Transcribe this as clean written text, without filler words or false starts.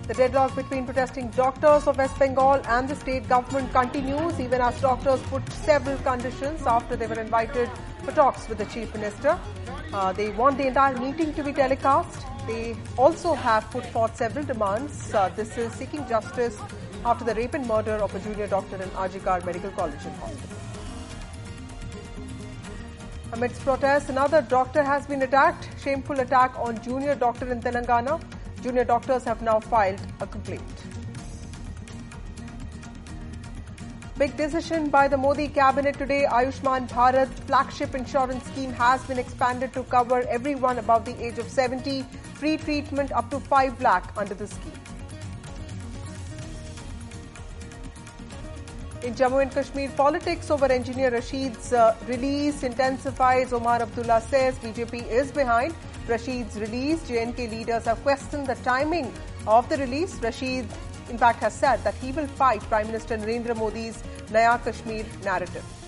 The deadlock between protesting doctors of West Bengal and the state government continues, even as doctors put several conditions after they were invited for talks with the Chief Minister. They want the entire meeting to be telecast. They also have put forth several demands. This is seeking justice after the rape and murder of a junior doctor in RG Medical College and Hospital. Amidst protests, another doctor has been attacked. Shameful attack on junior doctor in Telangana. Junior doctors have now filed a complaint. Big decision by the Modi cabinet today. Ayushman Bharat flagship insurance scheme has been expanded to cover everyone above the age of 70. Free treatment up to 5 lakh under the scheme. In Jammu and Kashmir, politics over engineer Rashid's release intensifies. Omar Abdullah says BJP is behind Rashid's release. JNK leaders have questioned the timing of the release. Rashid, in fact, has said that he will fight Prime Minister Narendra Modi's Naya Kashmir narrative.